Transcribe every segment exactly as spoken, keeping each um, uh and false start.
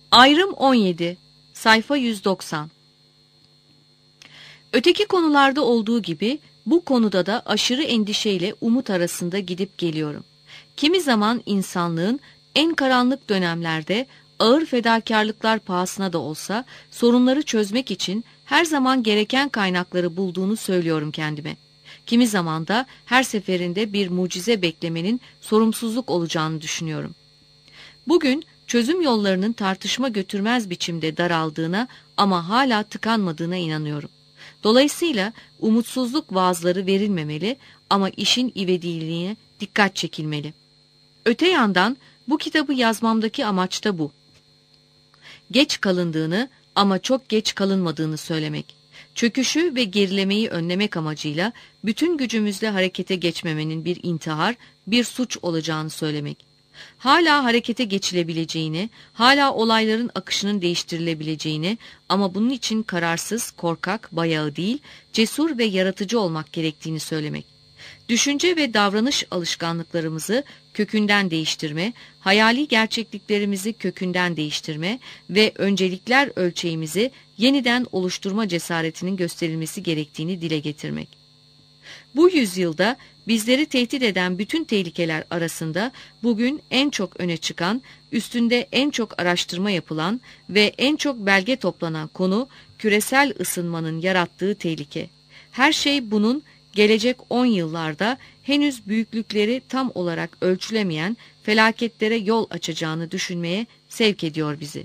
Ayrım on yedi, sayfa yüz doksan. Öteki konularda olduğu gibi bu konuda da aşırı endişeyle umut arasında gidip geliyorum. Kimi zaman insanlığın en karanlık dönemlerde ağır fedakarlıklar pahasına da olsa sorunları çözmek için her zaman gereken kaynakları bulduğunu söylüyorum kendime. Kimi zaman da her seferinde bir mucize beklemenin sorumsuzluk olacağını düşünüyorum. Bugün çözüm yollarının tartışma götürmez biçimde daraldığına ama hala tıkanmadığına inanıyorum. Dolayısıyla umutsuzluk vaazları verilmemeli ama işin ivediğine dikkat çekilmeli. Öte yandan bu kitabı yazmamdaki amaç da bu. Geç kalındığını ama çok geç kalınmadığını söylemek. Çöküşü ve gerilemeyi önlemek amacıyla bütün gücümüzle harekete geçmemenin bir intihar, bir suç olacağını söylemek. Hala harekete geçilebileceğini, hala olayların akışının değiştirilebileceğini ama bunun için kararsız, korkak, bayağı değil, cesur ve yaratıcı olmak gerektiğini söylemek. Düşünce ve davranış alışkanlıklarımızı kökünden değiştirme, hayali gerçekliklerimizi kökünden değiştirme ve öncelikler ölçeğimizi yeniden oluşturma cesaretinin gösterilmesi gerektiğini dile getirmek. Bu yüzyılda bizleri tehdit eden bütün tehlikeler arasında bugün en çok öne çıkan, üstünde en çok araştırma yapılan ve en çok belge toplanan konu küresel ısınmanın yarattığı tehlike. Her şey bunun gelecek on yıllarda henüz büyüklükleri tam olarak ölçülemeyen felaketlere yol açacağını düşünmeye sevk ediyor bizi.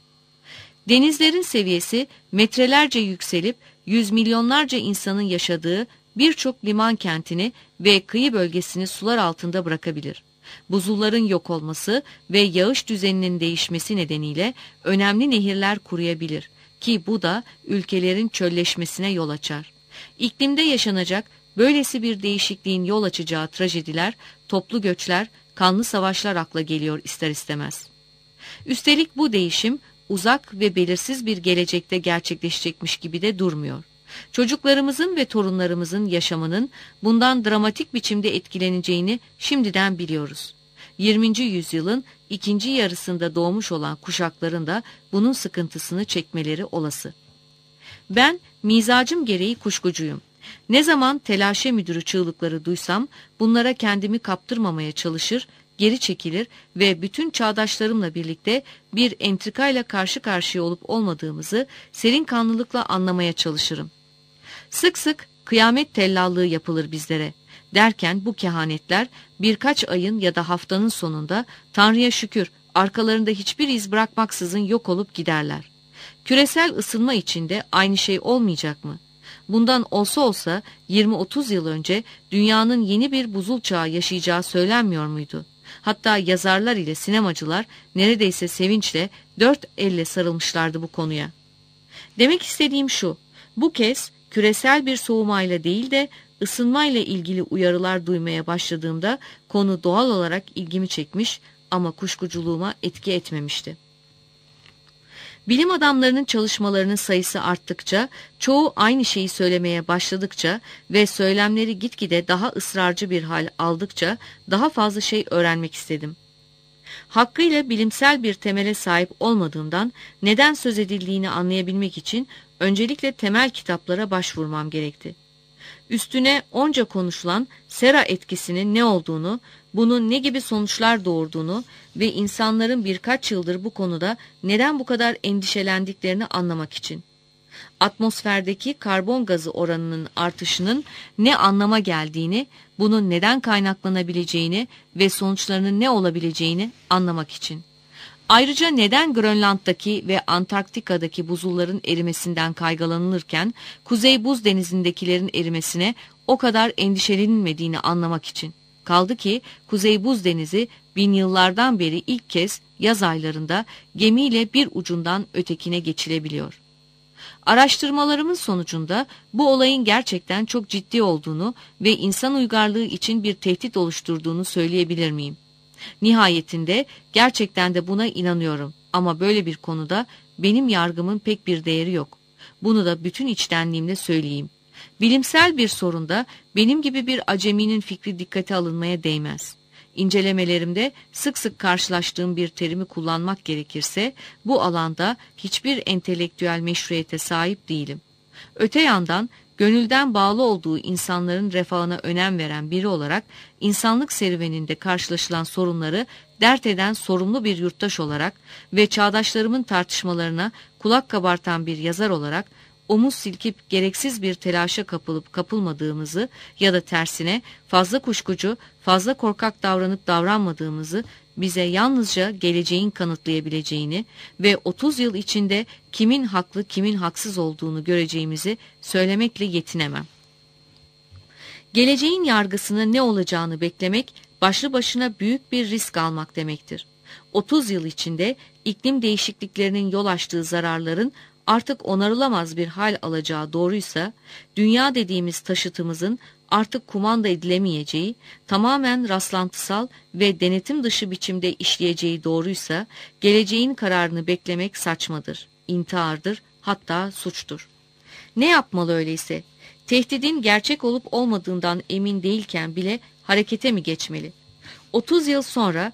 Denizlerin seviyesi metrelerce yükselip yüz milyonlarca insanın yaşadığı birçok liman kentini ve kıyı bölgesini sular altında bırakabilir. Buzulların yok olması ve yağış düzeninin değişmesi nedeniyle önemli nehirler kuruyabilir ki bu da ülkelerin çölleşmesine yol açar. İklimde yaşanacak böylesi bir değişikliğin yol açacağı trajediler, toplu göçler, kanlı savaşlar akla geliyor ister istemez. Üstelik bu değişim uzak ve belirsiz bir gelecekte gerçekleşecekmiş gibi de durmuyor. Çocuklarımızın ve torunlarımızın yaşamının bundan dramatik biçimde etkileneceğini şimdiden biliyoruz. yirminci yüzyılın ikinci yarısında doğmuş olan kuşakların da bunun sıkıntısını çekmeleri olası. Ben mizacım gereği kuşkucuyum. Ne zaman telaşe müdürü çığlıkları duysam bunlara kendimi kaptırmamaya çalışır, geri çekilir ve bütün çağdaşlarımla birlikte bir entrikayla karşı karşıya olup olmadığımızı serin kanlılıkla anlamaya çalışırım. Sık sık kıyamet tellallığı yapılır bizlere. Derken bu kehanetler birkaç ayın ya da haftanın sonunda Tanrı'ya şükür arkalarında hiçbir iz bırakmaksızın yok olup giderler. Küresel ısınma içinde aynı şey olmayacak mı? Bundan olsa olsa yirmi otuz yıl önce dünyanın yeni bir buzul çağı yaşayacağı söylenmiyor muydu? Hatta yazarlar ile sinemacılar neredeyse sevinçle dört elle sarılmışlardı bu konuya. Demek istediğim şu, bu kez küresel bir soğumayla değil de ısınmayla ilgili uyarılar duymaya başladığımda konu doğal olarak ilgimi çekmiş ama kuşkuculuğuma etki etmemişti. Bilim adamlarının çalışmalarının sayısı arttıkça, çoğu aynı şeyi söylemeye başladıkça ve söylemleri gitgide daha ısrarcı bir hal aldıkça daha fazla şey öğrenmek istedim. Hakkıyla bilimsel bir temele sahip olmadığımdan neden söz edildiğini anlayabilmek için öncelikle temel kitaplara başvurmam gerekti. Üstüne onca konuşulan sera etkisinin ne olduğunu, bunun ne gibi sonuçlar doğurduğunu ve insanların birkaç yıldır bu konuda neden bu kadar endişelendiklerini anlamak için. Atmosferdeki karbon gazı oranının artışının ne anlama geldiğini, bunun neden kaynaklanabileceğini ve sonuçlarının ne olabileceğini anlamak için. Ayrıca neden Grönland'daki ve Antarktika'daki buzulların erimesinden kaygılanılırken Kuzey Buz Denizi'ndekilerin erimesine o kadar endişelenilmediğini anlamak için. Kaldı ki Kuzey Buz Denizi bin yıllardan beri ilk kez yaz aylarında gemiyle bir ucundan ötekine geçilebiliyor. Araştırmalarımın sonucunda bu olayın gerçekten çok ciddi olduğunu ve insan uygarlığı için bir tehdit oluşturduğunu söyleyebilir miyim? Nihayetinde gerçekten de buna inanıyorum ama böyle bir konuda benim yargımın pek bir değeri yok. Bunu da bütün içtenliğimle söyleyeyim. Bilimsel bir sorunda benim gibi bir aceminin fikri dikkate alınmaya değmez. İncelemelerimde sık sık karşılaştığım bir terimi kullanmak gerekirse, bu alanda hiçbir entelektüel meşruiyete sahip değilim. Öte yandan, gönülden bağlı olduğu insanların refahına önem veren biri olarak, insanlık serüveninde karşılaşılan sorunları dert eden sorumlu bir yurttaş olarak ve çağdaşlarımın tartışmalarına kulak kabartan bir yazar olarak, omuz silkip gereksiz bir telaşa kapılıp kapılmadığımızı ya da tersine fazla kuşkucu, fazla korkak davranıp davranmadığımızı bize yalnızca geleceğin kanıtlayabileceğini ve otuz yıl içinde kimin haklı kimin haksız olduğunu göreceğimizi söylemekle yetinemem. Geleceğin yargısının ne olacağını beklemek başlı başına büyük bir risk almak demektir. otuz yıl içinde iklim değişikliklerinin yol açtığı zararların artık onarılamaz bir hal alacağı doğruysa, dünya dediğimiz taşıtımızın artık kumanda edilemeyeceği, tamamen rastlantısal ve denetim dışı biçimde işleyeceği doğruysa, geleceğin kararını beklemek saçmadır, intihardır, hatta suçtur. Ne yapmalı öyleyse? Tehdidin gerçek olup olmadığından emin değilken bile harekete mi geçmeli? otuz yıl sonra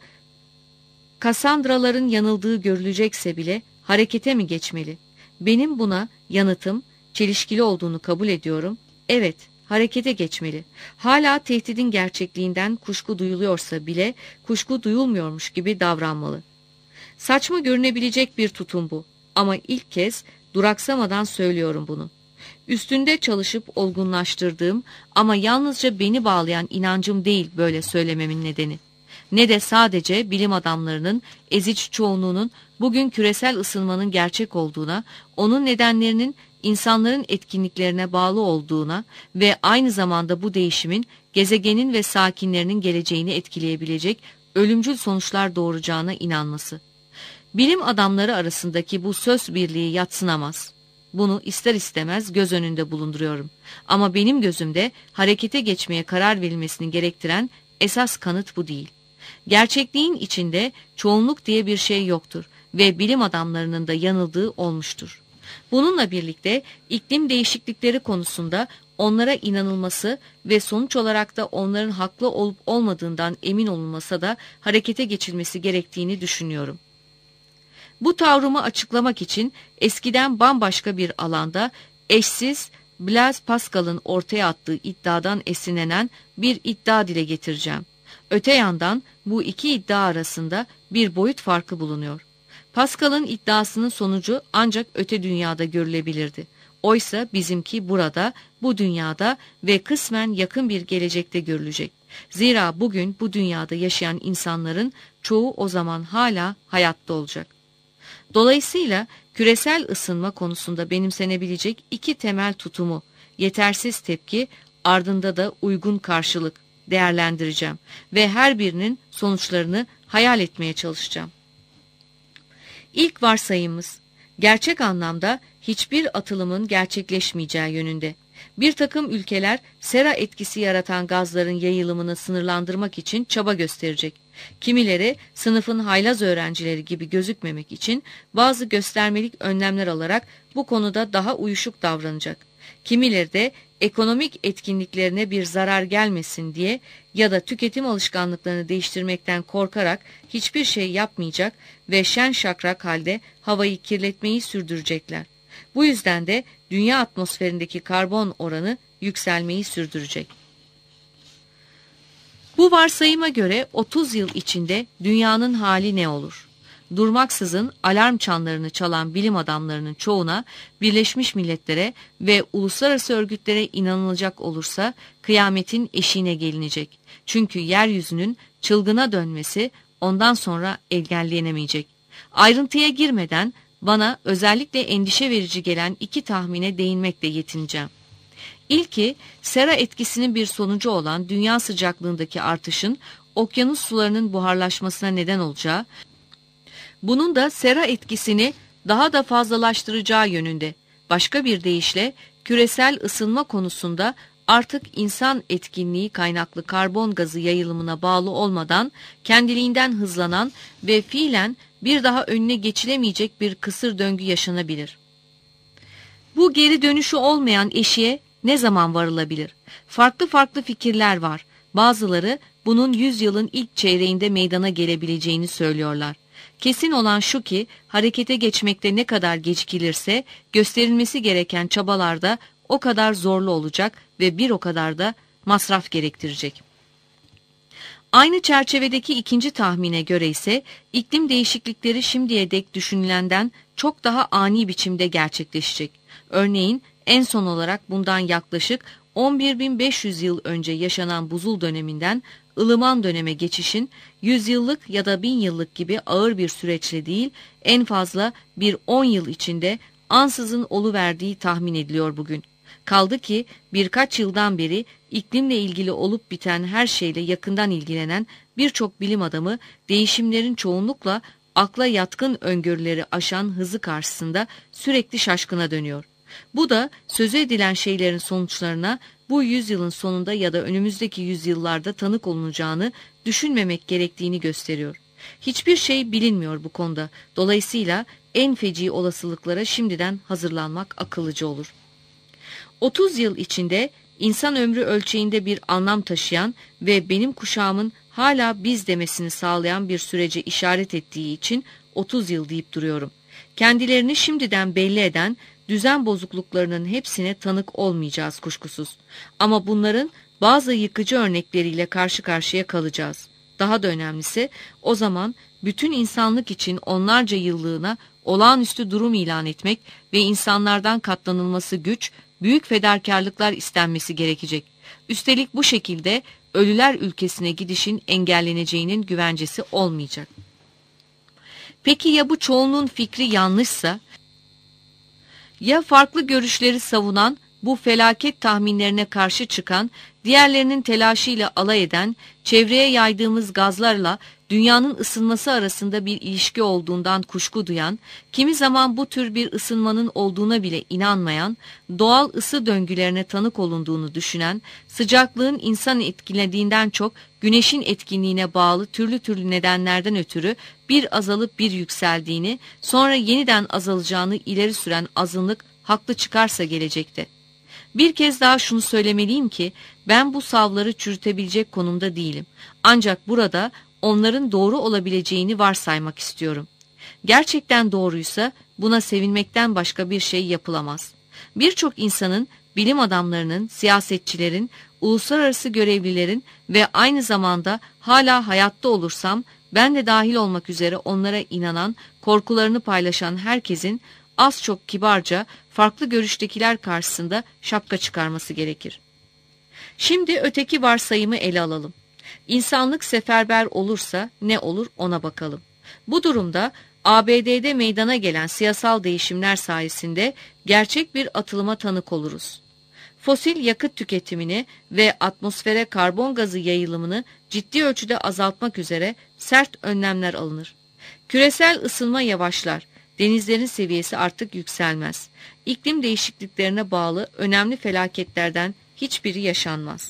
Kassandraların yanıldığı görülecekse bile harekete mi geçmeli? Benim buna yanıtım çelişkili olduğunu kabul ediyorum. Evet, harekete geçmeli. Hala tehdidin gerçekliğinden kuşku duyuluyorsa bile kuşku duyulmuyormuş gibi davranmalı. Saçma görünebilecek bir tutum bu. Ama ilk kez duraksamadan söylüyorum bunu. Üstünde çalışıp olgunlaştırdığım ama yalnızca beni bağlayan inancım değil böyle söylememin nedeni. Ne de sadece bilim adamlarının ezici çoğunluğunun bugün küresel ısınmanın gerçek olduğuna, onun nedenlerinin insanların etkinliklerine bağlı olduğuna ve aynı zamanda bu değişimin gezegenin ve sakinlerinin geleceğini etkileyebilecek ölümcül sonuçlar doğuracağına inanması. Bilim adamları arasındaki bu söz birliği yadsınamaz. Bunu ister istemez göz önünde bulunduruyorum. Ama benim gözümde harekete geçmeye karar verilmesini gerektiren esas kanıt bu değil. Gerçekliğin içinde çoğunluk diye bir şey yoktur ve bilim adamlarının da yanıldığı olmuştur. Bununla birlikte iklim değişiklikleri konusunda onlara inanılması ve sonuç olarak da onların haklı olup olmadığından emin olunmasa da harekete geçilmesi gerektiğini düşünüyorum. Bu tavrımı açıklamak için eskiden bambaşka bir alanda eşsiz Blaise Pascal'ın ortaya attığı iddiadan esinlenen bir iddia dile getireceğim. Öte yandan bu iki iddia arasında bir boyut farkı bulunuyor. Pascal'ın iddiasının sonucu ancak öte dünyada görülebilirdi. Oysa bizimki burada, bu dünyada ve kısmen yakın bir gelecekte görülecek. Zira bugün bu dünyada yaşayan insanların çoğu o zaman hala hayatta olacak. Dolayısıyla küresel ısınma konusunda benimsenebilecek iki temel tutumu, yetersiz tepki, ardında da uygun karşılık değerlendireceğim ve her birinin sonuçlarını hayal etmeye çalışacağım. İlk varsayımımız, gerçek anlamda hiçbir atılımın gerçekleşmeyeceği yönünde. Bir takım ülkeler sera etkisi yaratan gazların yayılımını sınırlandırmak için çaba gösterecek. Kimileri sınıfın haylaz öğrencileri gibi gözükmemek için bazı göstermelik önlemler alarak bu konuda daha uyuşuk davranacak. Kimileri de ekonomik etkinliklerine bir zarar gelmesin diye ya da tüketim alışkanlıklarını değiştirmekten korkarak hiçbir şey yapmayacak ve şen şakrak halde havayı kirletmeyi sürdürecekler. Bu yüzden de dünya atmosferindeki karbon oranı yükselmeyi sürdürecek. Bu varsayıma göre otuz yıl içinde dünyanın hali ne olur? Durmaksızın alarm çanlarını çalan bilim adamlarının çoğuna, Birleşmiş Milletler'e ve uluslararası örgütlere inanılacak olursa kıyametin eşiğine gelinecek. Çünkü yeryüzünün çılgına dönmesi ondan sonra engellenemeyecek. Ayrıntıya girmeden bana özellikle endişe verici gelen iki tahmine değinmekle yetineceğim. İlki, sera etkisinin bir sonucu olan dünya sıcaklığındaki artışın okyanus sularının buharlaşmasına neden olacağı, bunun da sera etkisini daha da fazlalaştıracağı yönünde. Başka bir deyişle küresel ısınma konusunda artık insan etkinliği kaynaklı karbon gazı yayılımına bağlı olmadan kendiliğinden hızlanan ve fiilen bir daha önüne geçilemeyecek bir kısır döngü yaşanabilir. Bu geri dönüşü olmayan eşiğe ne zaman varılabilir? Farklı farklı fikirler var. Bazıları bunun yüz yılın ilk çeyreğinde meydana gelebileceğini söylüyorlar. Kesin olan şu ki harekete geçmekte ne kadar gecikilirse gösterilmesi gereken çabalarda o kadar zorlu olacak ve bir o kadar da masraf gerektirecek. Aynı çerçevedeki ikinci tahmine göre ise iklim değişiklikleri şimdiye dek düşünülenden çok daha ani biçimde gerçekleşecek. Örneğin en son olarak bundan yaklaşık on bir bin beş yüz yıl önce yaşanan buzul döneminden ılıman döneme geçişin yüzyıllık ya da bin yıllık gibi ağır bir süreçle değil, en fazla bir on yıl içinde ansızın oluverdiği tahmin ediliyor bugün. Kaldı ki birkaç yıldan beri iklimle ilgili olup biten her şeyle yakından ilgilenen birçok bilim adamı değişimlerin çoğunlukla akla yatkın öngörüleri aşan hızı karşısında sürekli şaşkına dönüyor. Bu da sözü edilen şeylerin sonuçlarına bu yüzyılın sonunda ya da önümüzdeki yüzyıllarda tanık olunacağını düşünmemek gerektiğini gösteriyor. Hiçbir şey bilinmiyor bu konuda. Dolayısıyla en feci olasılıklara şimdiden hazırlanmak akıllıca olur. otuz yıl içinde insan ömrü ölçeğinde bir anlam taşıyan ve benim kuşağımın hala biz demesini sağlayan bir sürece işaret ettiği için otuz yıl deyip duruyorum. Kendilerini şimdiden belli eden düzen bozukluklarının hepsine tanık olmayacağız kuşkusuz. Ama bunların bazı yıkıcı örnekleriyle karşı karşıya kalacağız. Daha da önemlisi o zaman bütün insanlık için onlarca yıllığına olağanüstü durum ilan etmek ve insanlardan katlanılması güç, büyük fedakarlıklar istenmesi gerekecek. Üstelik bu şekilde ölüler ülkesine gidişin engelleneceğinin güvencesi olmayacak. Peki ya bu çoğunluğun fikri yanlışsa? Ya farklı görüşleri savunan, bu felaket tahminlerine karşı çıkan, diğerlerinin telaşıyla alay eden, çevreye yaydığımız gazlarla dünyanın ısınması arasında bir ilişki olduğundan kuşku duyan, kimi zaman bu tür bir ısınmanın olduğuna bile inanmayan, doğal ısı döngülerine tanık olunduğunu düşünen, sıcaklığın insanı etkilediğinden çok güneşin etkinliğine bağlı türlü türlü nedenlerden ötürü bir azalıp bir yükseldiğini, sonra yeniden azalacağını ileri süren azınlık haklı çıkarsa gelecekte. Bir kez daha şunu söylemeliyim ki ben bu savları çürütebilecek konumda değilim. Ancak burada onların doğru olabileceğini varsaymak istiyorum. Gerçekten doğruysa buna sevinmekten başka bir şey yapılamaz. Birçok insanın, bilim adamlarının, siyasetçilerin, uluslararası görevlilerin ve aynı zamanda hala hayatta olursam ben de dahil olmak üzere onlara inanan, korkularını paylaşan herkesin az çok kibarca farklı görüştekiler karşısında şapka çıkarması gerekir. Şimdi öteki varsayımı ele alalım. İnsanlık seferber olursa ne olur ona bakalım. Bu durumda A B D'de meydana gelen siyasal değişimler sayesinde gerçek bir atılıma tanık oluruz. Fosil yakıt tüketimini ve atmosfere karbon gazı yayılımını ciddi ölçüde azaltmak üzere sert önlemler alınır. Küresel ısınma yavaşlar. Denizlerin seviyesi artık yükselmez. İklim değişikliklerine bağlı önemli felaketlerden hiçbiri yaşanmaz.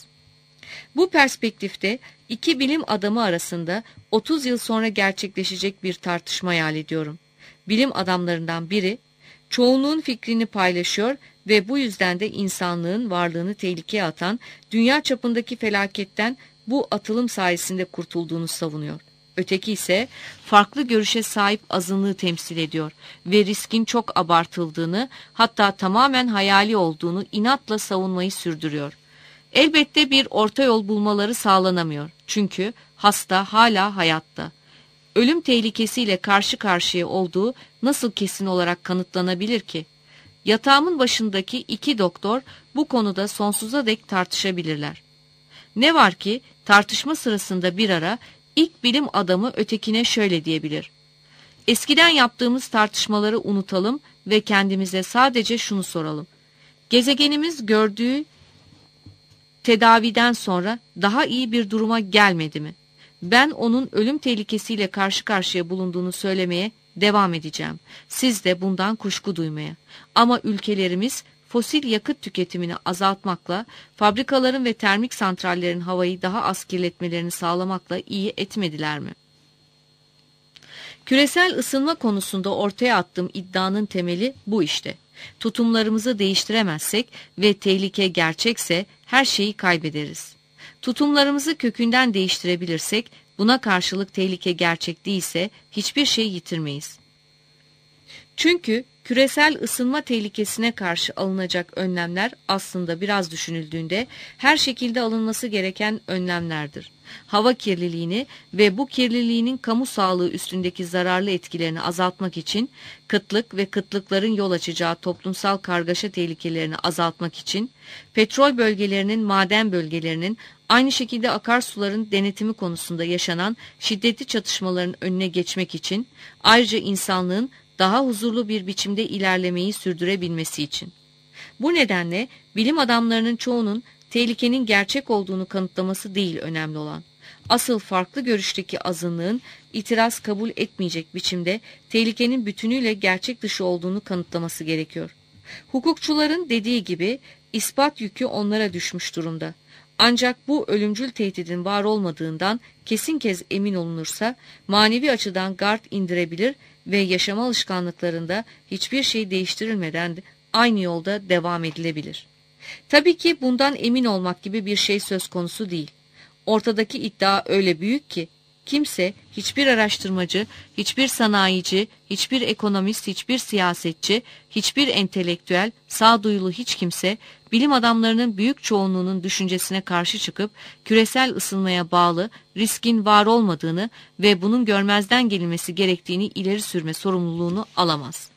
Bu perspektifte iki bilim adamı arasında otuz yıl sonra gerçekleşecek bir tartışma hayal ediyorum. Bilim adamlarından biri, çoğunluğun fikrini paylaşıyor ve bu yüzden de insanlığın varlığını tehlikeye atan dünya çapındaki felaketten bu atılım sayesinde kurtulduğunu savunuyor. Öteki ise farklı görüşe sahip azınlığı temsil ediyor ve riskin çok abartıldığını, hatta tamamen hayali olduğunu inatla savunmayı sürdürüyor. Elbette bir orta yol bulmaları sağlanamıyor. Çünkü hasta hala hayatta. Ölüm tehlikesiyle karşı karşıya olduğu nasıl kesin olarak kanıtlanabilir ki? Yatağımın başındaki iki doktor bu konuda sonsuza dek tartışabilirler. Ne var ki tartışma sırasında bir ara ilk bilim adamı ötekine şöyle diyebilir: eskiden yaptığımız tartışmaları unutalım ve kendimize sadece şunu soralım. Gezegenimiz gördüğü tedaviden sonra daha iyi bir duruma gelmedi mi? Ben onun ölüm tehlikesiyle karşı karşıya bulunduğunu söylemeye devam edeceğim. Siz de bundan kuşku duymaya. Ama ülkelerimiz fosil yakıt tüketimini azaltmakla, fabrikaların ve termik santrallerin havayı daha az kirletmelerini sağlamakla iyi etmediler mi? Küresel ısınma konusunda ortaya attığım iddianın temeli bu işte. Tutumlarımızı değiştiremezsek ve tehlike gerçekse her şeyi kaybederiz. Tutumlarımızı kökünden değiştirebilirsek, buna karşılık tehlike gerçek değilse hiçbir şey yitirmeyiz. Çünkü küresel ısınma tehlikesine karşı alınacak önlemler aslında biraz düşünüldüğünde her şekilde alınması gereken önlemlerdir. Hava kirliliğini ve bu kirliliğinin kamu sağlığı üstündeki zararlı etkilerini azaltmak için, kıtlık ve kıtlıkların yol açacağı toplumsal kargaşa tehlikelerini azaltmak için, petrol bölgelerinin, maden bölgelerinin, aynı şekilde akarsuların denetimi konusunda yaşanan şiddetli çatışmaların önüne geçmek için, ayrıca insanlığın daha huzurlu bir biçimde ilerlemeyi sürdürebilmesi için. Bu nedenle bilim adamlarının çoğunun tehlikenin gerçek olduğunu kanıtlaması değil önemli olan. Asıl farklı görüşteki azınlığın itiraz kabul etmeyecek biçimde tehlikenin bütünüyle gerçek dışı olduğunu kanıtlaması gerekiyor. Hukukçuların dediği gibi ispat yükü onlara düşmüş durumda. Ancak bu ölümcül tehdidin var olmadığından kesin kez emin olunursa manevi açıdan gard indirebilir ve yaşama alışkanlıklarında hiçbir şey değiştirilmeden aynı yolda devam edilebilir. Tabii ki bundan emin olmak gibi bir şey söz konusu değil. Ortadaki iddia öyle büyük ki kimse, hiçbir araştırmacı, hiçbir sanayici, hiçbir ekonomist, hiçbir siyasetçi, hiçbir entelektüel, sağduyulu hiç kimse bilim adamlarının büyük çoğunluğunun düşüncesine karşı çıkıp küresel ısınmaya bağlı riskin var olmadığını ve bunun görmezden gelinmesi gerektiğini ileri sürme sorumluluğunu alamaz.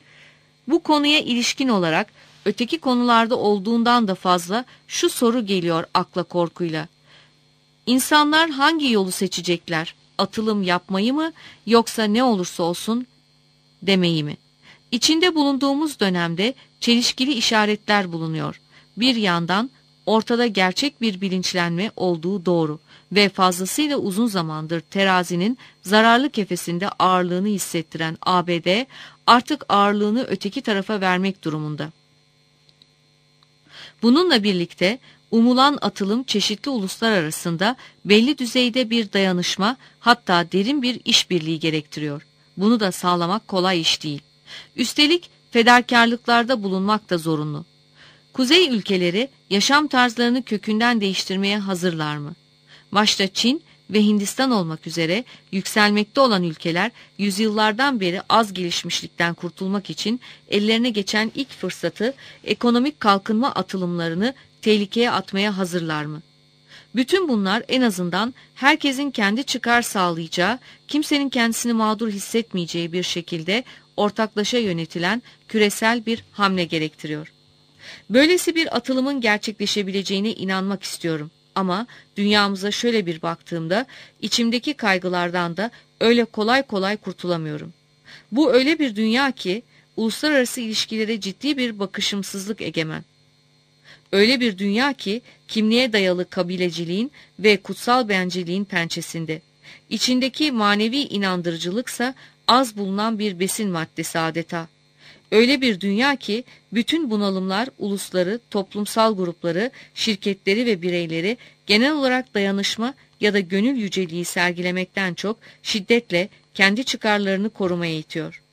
Bu konuya ilişkin olarak öteki konularda olduğundan da fazla şu soru geliyor akla korkuyla. İnsanlar hangi yolu seçecekler? Atılım yapmayı mı yoksa ne olursa olsun demeyi mi? İçinde bulunduğumuz dönemde çelişkili işaretler bulunuyor. Bir yandan ortada gerçek bir bilinçlenme olduğu doğru ve fazlasıyla uzun zamandır terazinin zararlı kefesinde ağırlığını hissettiren A B D artık ağırlığını öteki tarafa vermek durumunda. Bununla birlikte umulan atılım çeşitli uluslar arasında belli düzeyde bir dayanışma, hatta derin bir işbirliği gerektiriyor. Bunu da sağlamak kolay iş değil. Üstelik fedakarlıklarda bulunmak da zorunlu. Kuzey ülkeleri yaşam tarzlarını kökünden değiştirmeye hazırlar mı? Başta Çin ve Hindistan olmak üzere yükselmekte olan ülkeler yüzyıllardan beri az gelişmişlikten kurtulmak için ellerine geçen ilk fırsatı ekonomik kalkınma atılımlarını tehlikeye atmaya hazırlar mı? Bütün bunlar en azından herkesin kendi çıkar sağlayacağı, kimsenin kendisini mağdur hissetmeyeceği bir şekilde ortaklaşa yönetilen küresel bir hamle gerektiriyor. Böylesi bir atılımın gerçekleşebileceğine inanmak istiyorum. Ama dünyamıza şöyle bir baktığımda içimdeki kaygılardan da öyle kolay kolay kurtulamıyorum. Bu öyle bir dünya ki uluslararası ilişkilere ciddi bir bakışımsızlık egemen. Öyle bir dünya ki kimliğe dayalı kabileciliğin ve kutsal bencilliğin pençesinde. İçindeki manevi inandırıcılıksa az bulunan bir besin maddesi adeta. Öyle bir dünya ki bütün bunalımlar ulusları, toplumsal grupları, şirketleri ve bireyleri genel olarak dayanışma ya da gönül yüceliği sergilemekten çok şiddetle kendi çıkarlarını korumaya itiyor.